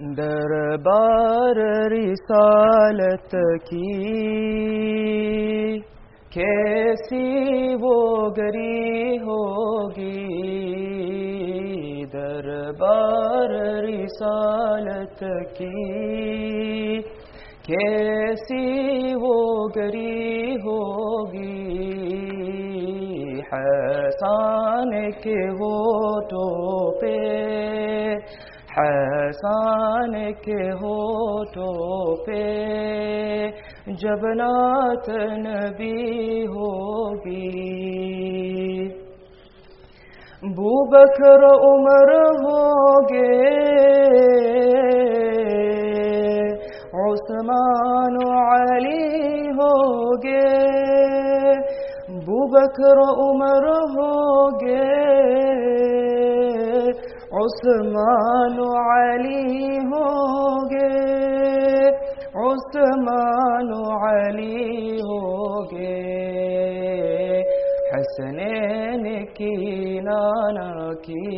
دربار رسالت کی کیسی وہ گری ہوگی، دربار رسالت کی کیسی وہ گری ہوگی، حسان کے ہونٹوں پہ، حسان کے ہونٹوں پہ جب نعت نبی ہوگی، بوبکر عمر ہوگے، عثمان علی ہوگے، بوبکر عمر ہوگے، عثمان علی ہوگے، عثمان علی ہوگے، حسنین کی نانا کی،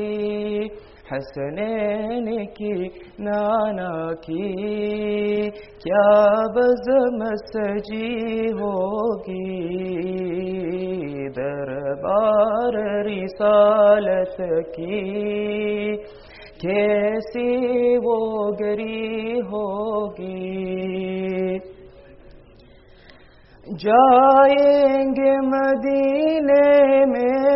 حسنین کی نانا کی کیا بزم سجی ہوگی، دربار رسالت کی کیسی وہ گری ہوگی، جائیں گے مدینے میں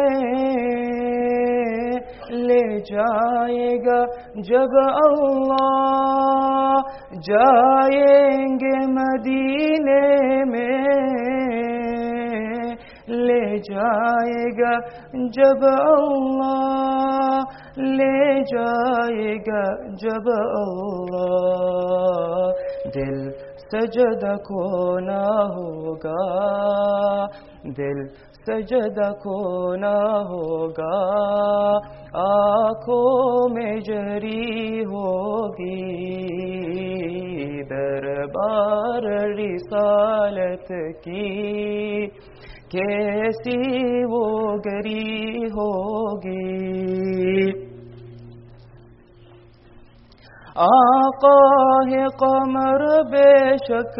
لے جائے گا جب اللہ، جائیں گے مدینے میں لے جائے گا جب اللہ، لے جائے گا جب اللہ، دل سجدہ کو نہ ہوگا، دل سجدہ کو نہ ہوگا، آنکھوں میں جری ہوگی، دربار رسالت کی کیسی وہ گری ہوگی، آقا ہے قمر بے شک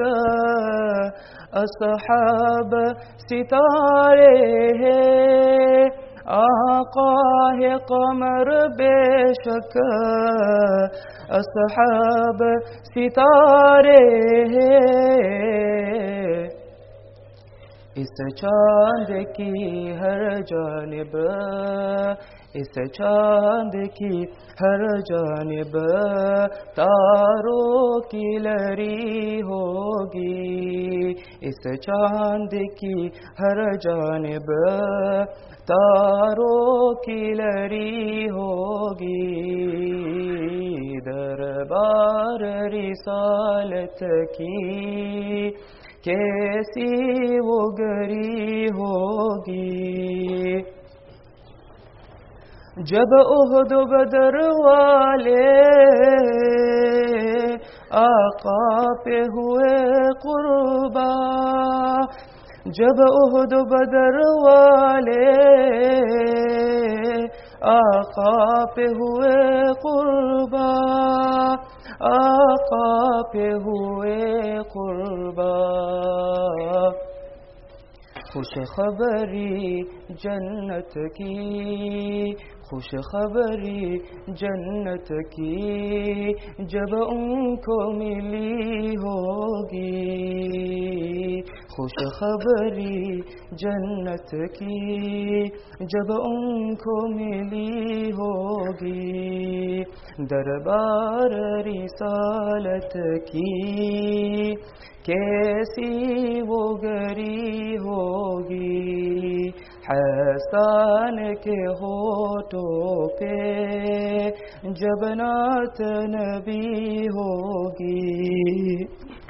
اصحاب ستارے ہیں، آقا ہے قمر بے شک اصحاب ستارے ہیں، اس چاند کی ہر جانب، اس چاند کی ہر جانب تاروں کی لری ہوگی، اس چاند کی ہر جانب تاروں کی لری ہوگی، دربار رسالت کی کیسی وہ گری ہوگی، جب احد و بدر والے آقا پہ ہوئے قربان، جب احد و بدر والے آقا پہ ہوئے قربان، آقا پہ ہوئے قربان، خوش خبری جنت کی، خوش خبری جنت کی جب ان کو ملی ہوگی، خوش خبری جنت کی جب ان کو ملی ہوگی، دربار رسالت کی کیسی وہ گری ہوگی، حسان کے ہونٹوں پہ جب نعت نبی ہوگی۔